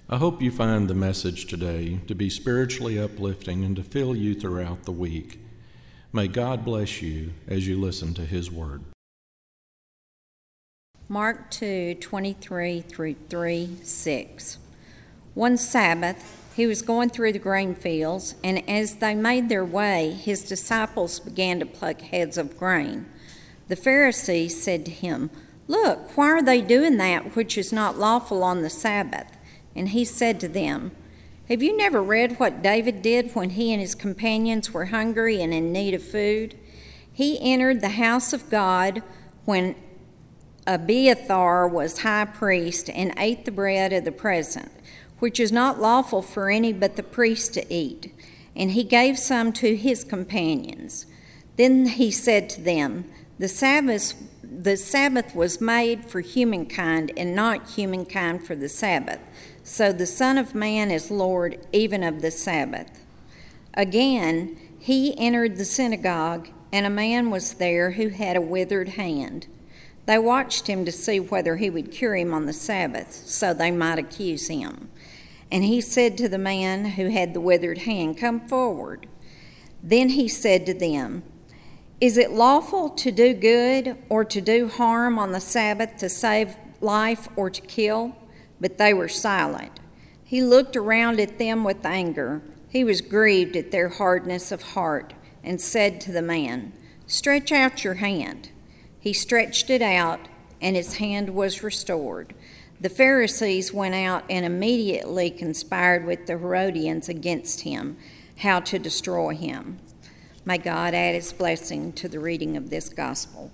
I hope you find the message today to be spiritually uplifting and to fill you throughout the week. May God bless you as you listen to His Word. Mark 2:23 through 3:6. One Sabbath, he was going through the grain fields, and as they made their way, his disciples began to pluck heads of grain. The Pharisees said to him, "Look, why are they doing that which is not lawful on the Sabbath?" And he said to them, "Have you never read what David did when he and his companions were hungry and in need of food? He entered the house of God when Abiathar was high priest and ate the bread of the present, which is not lawful for any but the priest to eat, and he gave some to his companions. Then he said to them, the Sabbath was made for humankind, and not humankind for the Sabbath. So the Son of Man is Lord even of the Sabbath." Again, he entered the synagogue, and a man was there who had a withered hand. They watched him to see whether he would cure him on the Sabbath, so they might accuse him. And he said to the man who had the withered hand, "Come forward." Then he said to them, "Is it lawful to do good or to do harm on the Sabbath, to save life or to kill?" But they were silent. He looked around at them with anger. He was grieved at their hardness of heart, and said to the man, "Stretch out your hand." He stretched it out, and his hand was restored. The Pharisees went out and immediately conspired with the Herodians against him, how to destroy him. May God add His blessing to the reading of this gospel.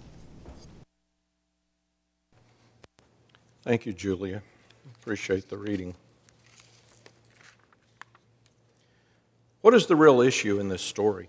Thank you, Julia. Appreciate the reading. What is the real issue in this story?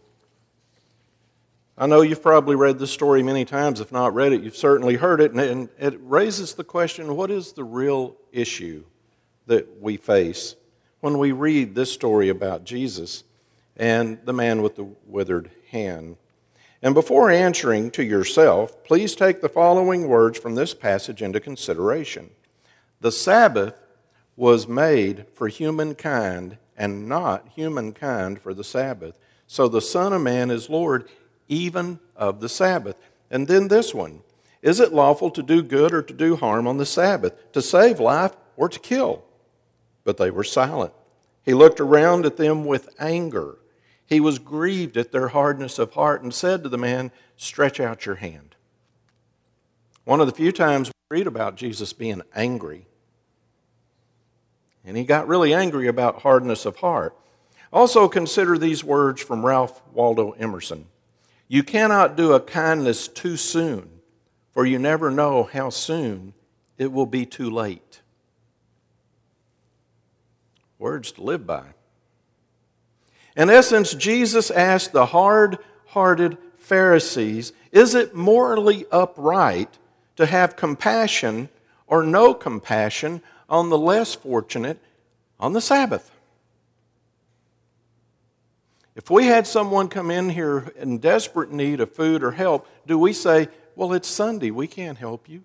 I know you've probably read this story many times. If not read it, you've certainly heard it. And it raises the question, what is the real issue that we face when we read this story about Jesus and the man with the withered hand? And before answering to yourself, please take the following words from this passage into consideration. The Sabbath was made for humankind, and not humankind for the Sabbath. So the Son of Man is Lord even of the Sabbath. And then this one, is it lawful to do good or to do harm on the Sabbath, to save life or to kill? But they were silent. He looked around at them with anger. He was grieved at their hardness of heart and said to the man, "Stretch out your hand." One of the few times we read about Jesus being angry. And he got really angry about hardness of heart. Also consider these words from Ralph Waldo Emerson. "You cannot do a kindness too soon, for you never know how soon it will be too late." Words to live by. In essence, Jesus asked the hard-hearted Pharisees, is it morally upright to have compassion or no compassion on the less fortunate on the Sabbath? If we had someone come in here in desperate need of food or help, do we say, "Well, it's Sunday, we can't help you"?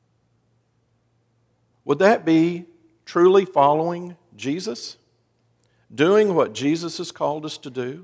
Would that be truly following Jesus? Doing what Jesus has called us to do?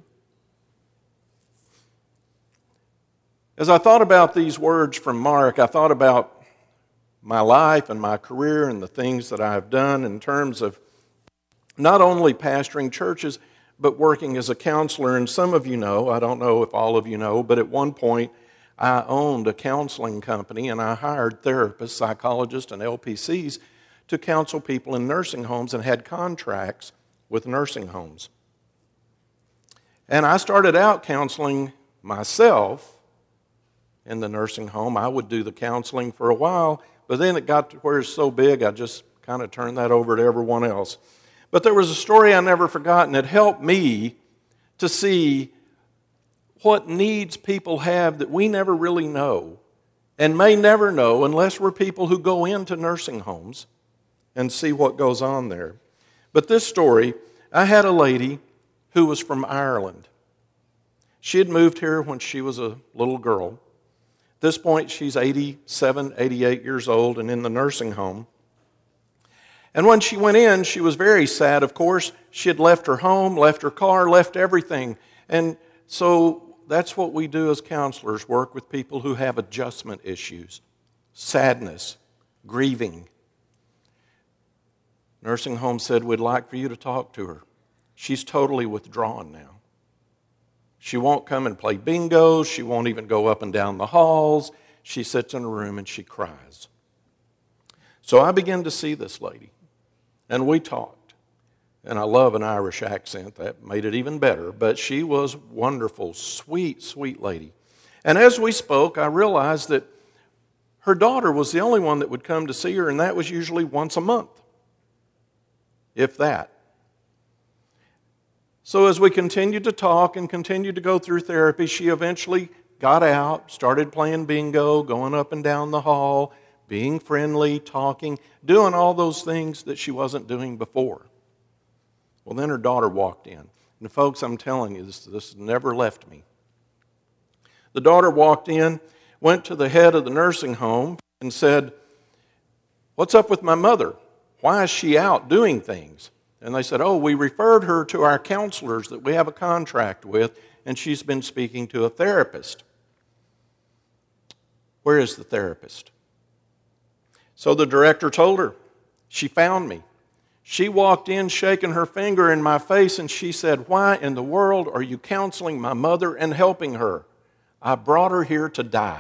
As I thought about these words from Mark, I thought about my life and my career and the things that I have done in terms of not only pastoring churches, but working as a counselor. And some of you know, I don't know if all of you know, but at one point I owned a counseling company, and I hired therapists, psychologists, and LPCs to counsel people in nursing homes and had contracts with nursing homes. And I started out counseling myself in the nursing home. I would do the counseling for a while, but then it got to where it's so big, I just kind of turned that over to everyone else. But there was a story I never forgot, and it helped me to see what needs people have that we never really know and may never know unless we're people who go into nursing homes and see what goes on there. But this story, I had a lady who was from Ireland. She had moved here when she was a little girl. At this point, she's 87, 88 years old and in the nursing home. And when she went in, she was very sad, of course. She had left her home, left her car, left everything. And so that's what we do as counselors, work with people who have adjustment issues, sadness, grieving. Nursing home said, we'd like for you to talk to her. She's totally withdrawn now. She won't come and play bingo. She won't even go up and down the halls. She sits in a room and she cries. So I began to see this lady. And we talked. And I love an Irish accent. That made it even better. But she was wonderful, sweet, sweet lady. And as we spoke, I realized that her daughter was the only one that would come to see her, and that was usually once a month, if that. So as we continued to talk and continued to go through therapy, she eventually got out, started playing bingo, going up and down the hall, being friendly, talking, doing all those things that she wasn't doing before. Well, then her daughter walked in. And folks, I'm telling you, this never left me. The daughter walked in, went to the head of the nursing home and said, "What's up with my mother? Why is she out doing things?" And they said, "Oh, we referred her to our counselors that we have a contract with, and she's been speaking to a therapist." Where is the therapist? So the director told her. She found me. She walked in shaking her finger in my face, and she said, "Why in the world are you counseling my mother and helping her? I brought her here to die."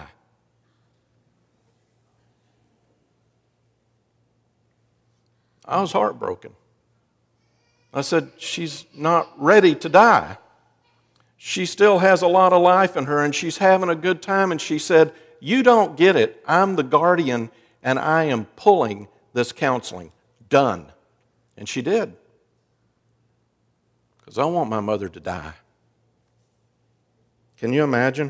I was heartbroken. I said, "She's not ready to die. She still has a lot of life in her, and she's having a good time." And she said, "You don't get it. I'm the guardian, and I am pulling this counseling. Done." And she did. Because I want my mother to die. Can you imagine?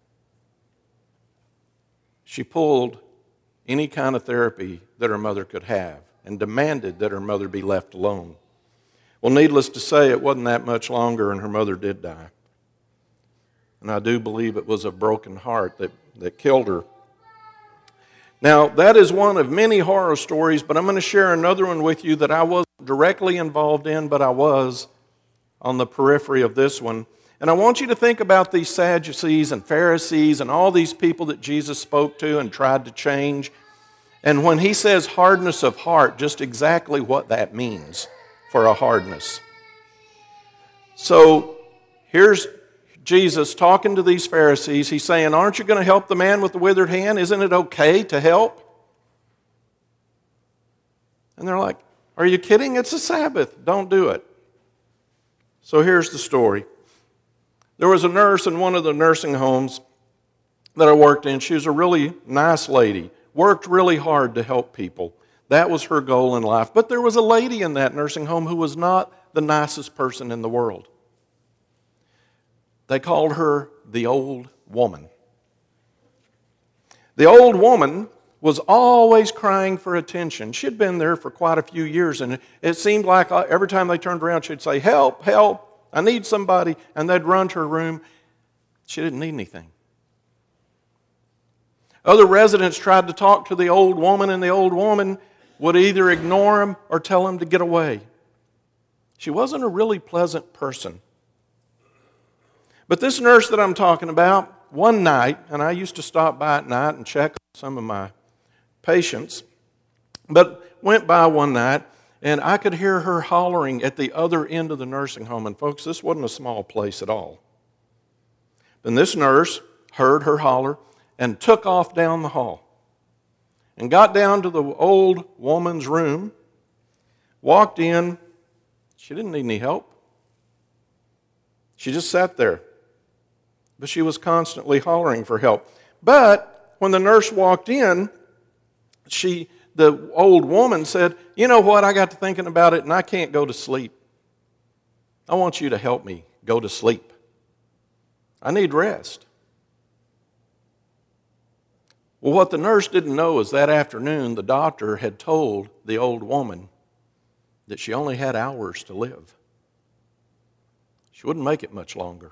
She pulled any kind of therapy that her mother could have and demanded that her mother be left alone. Well, needless to say, it wasn't that much longer, and her mother did die. And I do believe it was a broken heart that killed her. Now, that is one of many horror stories, but I'm going to share another one with you that I wasn't directly involved in, but I was on the periphery of this one. And I want you to think about these Sadducees and Pharisees and all these people that Jesus spoke to and tried to change. And when he says hardness of heart, just exactly what that means for a hardness. So here's Jesus talking to these Pharisees. He's saying, "Aren't you going to help the man with the withered hand? Isn't it okay to help?" And they're like, "Are you kidding? It's a Sabbath. Don't do it." So here's the story. There was a nurse in one of the nursing homes that I worked in. She was a really nice lady, worked really hard to help people. That was her goal in life. But there was a lady in that nursing home who was not the nicest person in the world. They called her the old woman. The old woman was always crying for attention. She'd been there for quite a few years, and it seemed like every time they turned around, she'd say, "Help, help, I need somebody," and they'd run to her room. She didn't need anything. Other residents tried to talk to the old woman, and the old woman would either ignore them or tell them to get away. She wasn't a really pleasant person. But this nurse that I'm talking about, one night, and I used to stop by at night and check on some of my patients, but went by one night, and I could hear her hollering at the other end of the nursing home. And folks, this wasn't a small place at all. And this nurse heard her holler and took off down the hall and got down to the old woman's room, walked in. She didn't need any help. She just sat there. But she was constantly hollering for help. But when the nurse walked in, the old woman said, "You know what, I got to thinking about it and I can't go to sleep. I want you to help me go to sleep. I need rest." Well, what the nurse didn't know is that afternoon the doctor had told the old woman that she only had hours to live. She wouldn't make it much longer.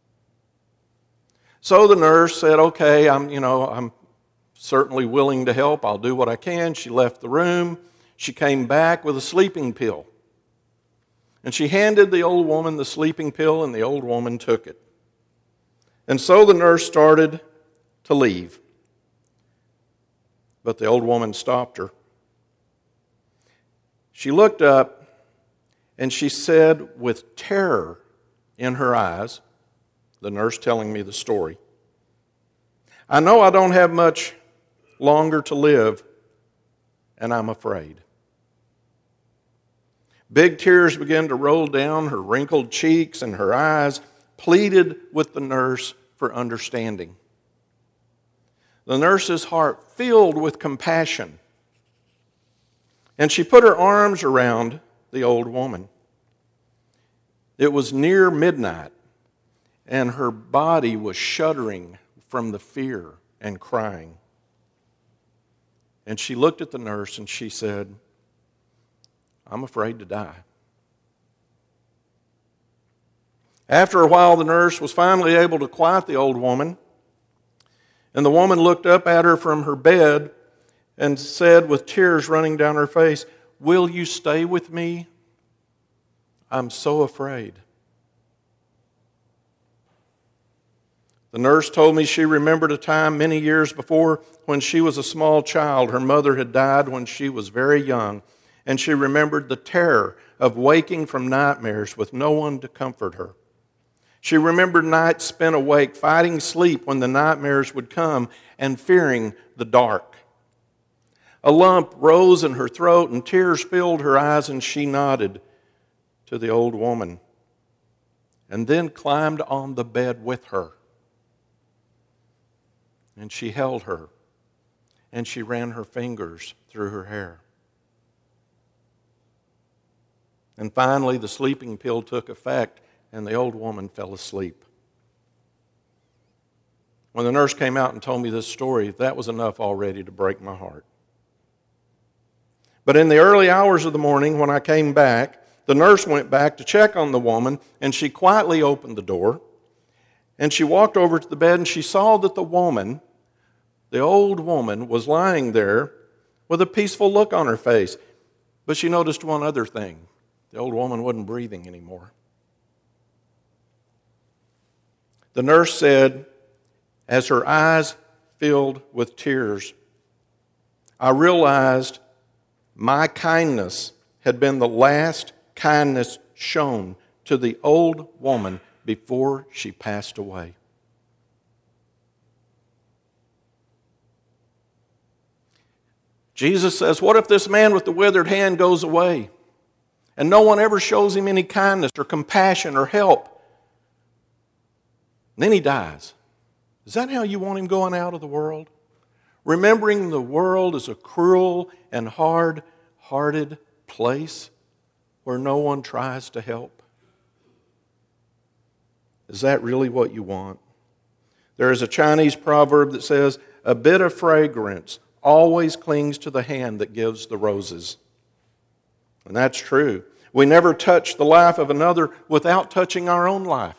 So the nurse said, "Okay, I'm certainly willing to help. I'll do what I can." She left the room. she came back with a sleeping pill. And she handed the old woman the sleeping pill, and the old woman took it. And so the nurse started to leave. But the old woman stopped her. She looked up, and she said with terror in her eyes, the nurse telling me the story, "I know I don't have much longer to live, and I'm afraid." Big tears began to roll down her wrinkled cheeks, and her eyes pleaded with the nurse for understanding. The nurse's heart filled with compassion, and she put her arms around the old woman. It was near midnight, and her body was shuddering from the fear and crying. And she looked at the nurse and she said, "I'm afraid to die." After a while, the nurse was finally able to quiet the old woman, and the woman looked up at her from her bed and said with tears running down her face, "Will you stay with me? I'm so afraid." The nurse told me she remembered a time many years before when she was a small child. Her mother had died when she was very young, and she remembered the terror of waking from nightmares with no one to comfort her. She remembered nights spent awake, fighting sleep when the nightmares would come, and fearing the dark. A lump rose in her throat, and tears filled her eyes, and she nodded to the old woman, and then climbed on the bed with her. And she held her, and she ran her fingers through her hair. And finally, the sleeping pill took effect, and the old woman fell asleep. When the nurse came out and told me this story, that was enough already to break my heart. But in the early hours of the morning, when I came back, the nurse went back to check on the woman, and she quietly opened the door, and she walked over to the bed, and she saw that the woman, the old woman, was lying there with a peaceful look on her face. But she noticed one other thing. The old woman wasn't breathing anymore. The nurse said, as her eyes filled with tears, "I realized my kindness had been the last kindness shown to the old woman before she passed away." Jesus says, what if this man with the withered hand goes away and no one ever shows him any kindness or compassion or help? And then he dies. Is that how you want him going out of the world? Remembering the world is a cruel and hard-hearted place where no one tries to help? Is that really what you want? There is a Chinese proverb that says, "A bit of fragrance always clings to the hand that gives the roses." And that's true. We never touch the life of another without touching our own life.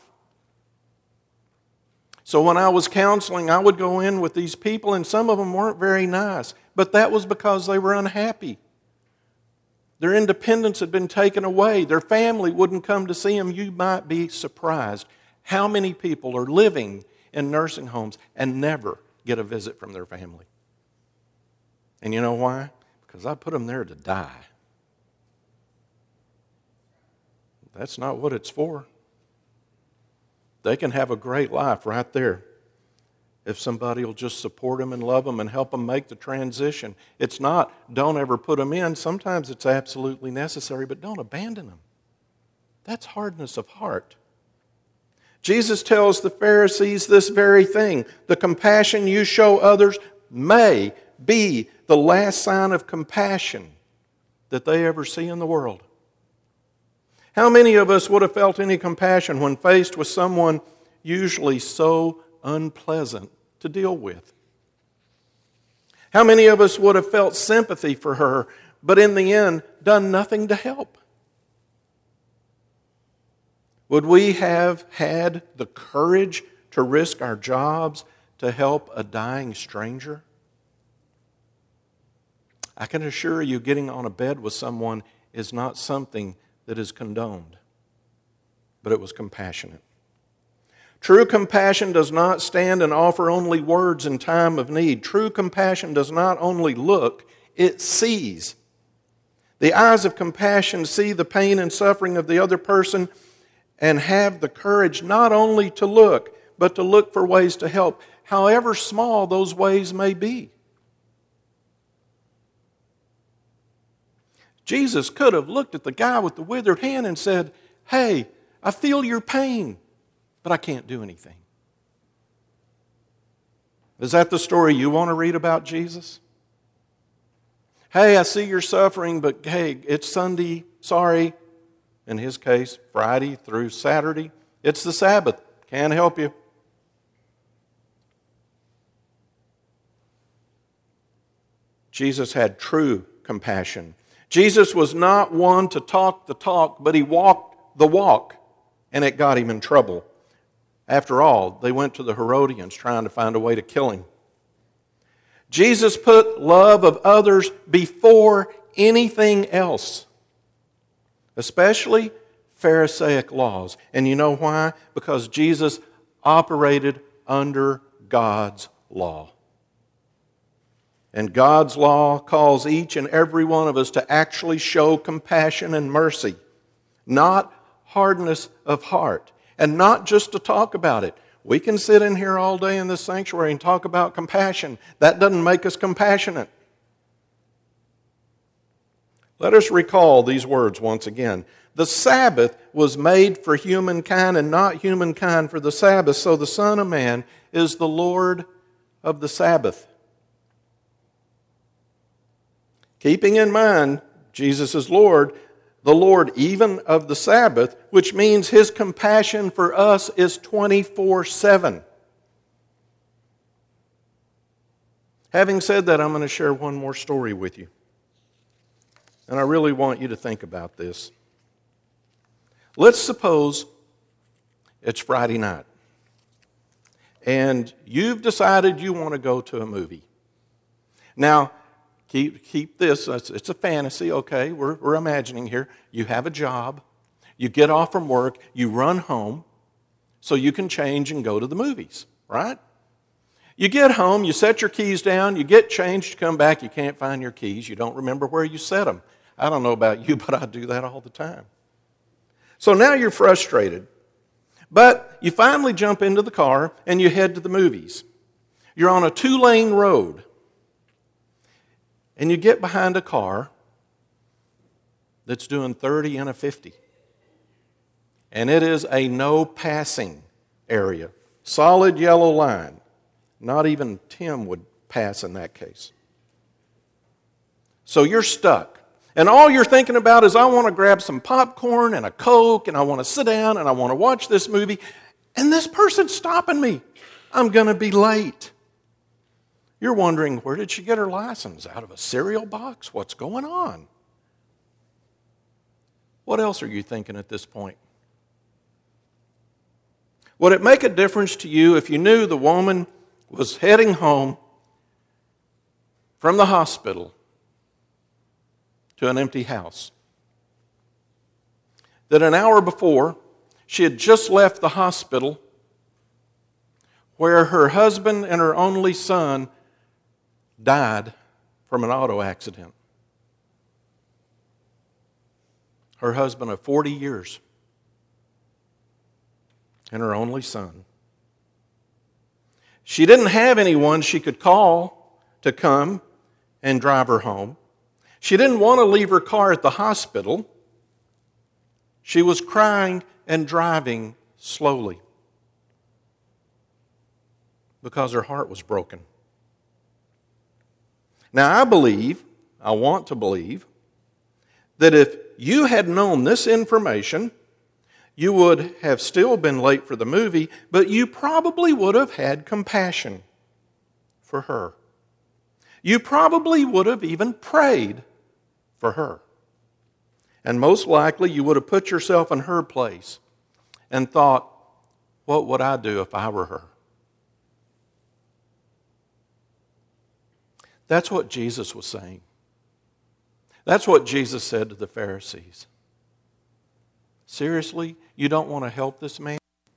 So when I was counseling, I would go in with these people, and some of them weren't very nice, but that was because they were unhappy. Their independence had been taken away. Their family wouldn't come to see them. You might be surprised how many people are living in nursing homes and never get a visit from their family. And you know why? Because I put them there to die. That's not what it's for. They can have a great life right there if somebody will just support them and love them and help them make the transition. It's not, don't ever put them in. Sometimes it's absolutely necessary, but don't abandon them. That's hardness of heart. Jesus tells the Pharisees this very thing. The compassion you show others may be the last sign of compassion that they ever see in the world. How many of us would have felt any compassion when faced with someone usually so unpleasant to deal with? How many of us would have felt sympathy for her, but in the end, done nothing to help? Would we have had the courage to risk our jobs to help a dying stranger? I can assure you getting on a bed with someone is not something that is condoned, but it was compassionate. True compassion does not stand and offer only words in time of need. True compassion does not only look, it sees. The eyes of compassion see the pain and suffering of the other person and have the courage not only to look, but to look for ways to help, however small those ways may be. Jesus could have looked at the guy with the withered hand and said, "Hey, I feel your pain, but I can't do anything." Is that the story you want to read about Jesus? Hey, I see you're suffering, but hey, it's Sunday, sorry. In his case, Friday through Saturday. It's the Sabbath, can't help you. Jesus had true compassion. Jesus was not one to talk the talk, but he walked the walk, and it got him in trouble. After all, they went to the Herodians trying to find a way to kill him. Jesus put love of others before anything else, especially Pharisaic laws. And you know why? Because Jesus operated under God's law. And God's law calls each and every one of us to actually show compassion and mercy, not hardness of heart, and not just to talk about it. We can sit in here all day in this sanctuary and talk about compassion. That doesn't make us compassionate. Let us recall these words once again. The Sabbath was made for humankind and not humankind for the Sabbath, so the Son of Man is the Lord of the Sabbath. Keeping in mind, Jesus is Lord, the Lord even of the Sabbath, which means his compassion for us is 24/7. Having said that, I'm going to share one more story with you. And I really want you to think about this. Let's suppose it's Friday night, and you've decided you want to go to a movie. Now, Keep this, it's a fantasy, okay? We're imagining here. You have a job, you get off from work, you run home so you can change and go to the movies, right? You get home, you set your keys down, you get changed, you come back, you can't find your keys, you don't remember where you set them. I don't know about you, but I do that all the time. So now you're frustrated, but you finally jump into the car and you head to the movies. You're on a 2-lane road. And you get behind a car that's doing 30 and a 50. And it is a no passing area. Solid yellow line. Not even Tim would pass in that case. So you're stuck. And all you're thinking about is, I want to grab some popcorn and a Coke, and I want to sit down and I want to watch this movie. And this person's stopping me. I'm going to be late. You're wondering, where did she get her license? Out of a cereal box? What's going on? What else are you thinking at this point? Would it make a difference to you if you knew the woman was heading home from the hospital to an empty house? That an hour before, she had just left the hospital where her husband and her only son died from an auto accident. Her husband of 40 years and her only son. She didn't have anyone she could call to come and drive her home. She didn't want to leave her car at the hospital. She was crying and driving slowly because her heart was broken. Now, I want to believe, that if you had known this information, you would have still been late for the movie, but you probably would have had compassion for her. You probably would have even prayed for her. And most likely you would have put yourself in her place and thought, what would I do if I were her? That's what Jesus was saying. That's what Jesus said to the Pharisees. Seriously, you don't want to help this man?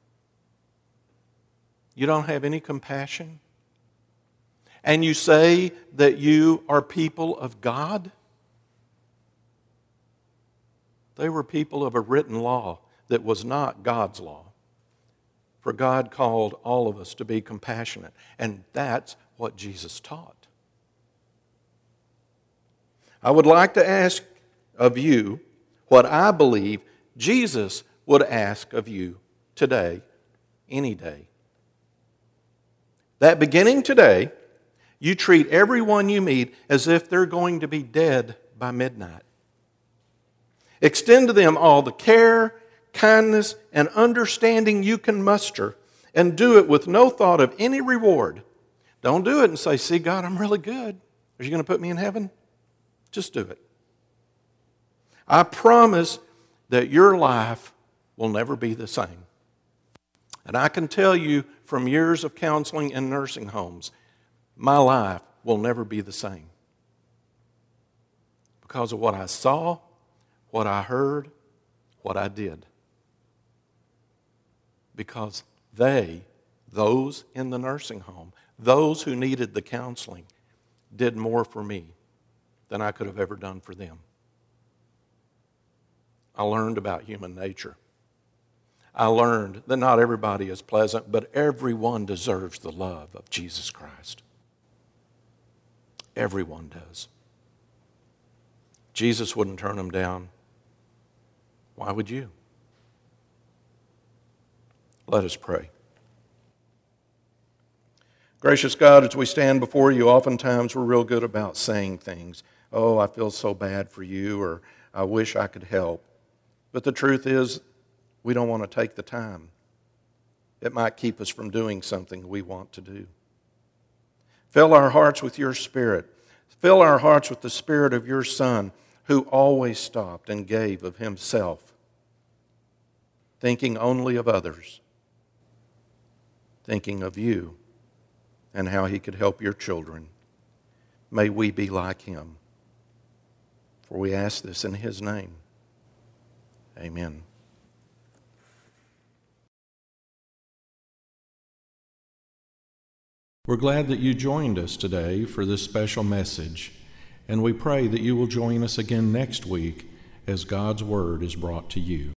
You don't have any compassion? And you say that you are people of God? They were people of a written law that was not God's law. For God called all of us to be compassionate, and that's what Jesus taught. I would like to ask of you what I believe Jesus would ask of you today, any day. That beginning today, you treat everyone you meet as if they're going to be dead by midnight. Extend to them all the care, kindness, and understanding you can muster, and do it with no thought of any reward. Don't do it and say, see, God, I'm really good. Are you going to put me in heaven? Just do it. I promise that your life will never be the same. And I can tell you from years of counseling in nursing homes, my life will never be the same. Because of what I saw, what I heard, what I did. Because those in the nursing home, those who needed the counseling, did more for me than I could have ever done for them. I learned about human nature. I learned that not everybody is pleasant, but everyone deserves the love of Jesus Christ. Everyone does. Jesus wouldn't turn them down. Why would you? Let us pray. Gracious God, as we stand before you, oftentimes we're real good about saying things. Oh, I feel so bad for you, or I wish I could help. But the truth is, we don't want to take the time. It might keep us from doing something we want to do. Fill our hearts with your Spirit. Fill our hearts with the Spirit of your Son, who always stopped and gave of himself, thinking only of others, thinking of you and how he could help your children. May we be like him. For we ask this in his name. Amen. We're glad that you joined us today for this special message, and we pray that you will join us again next week as God's Word is brought to you.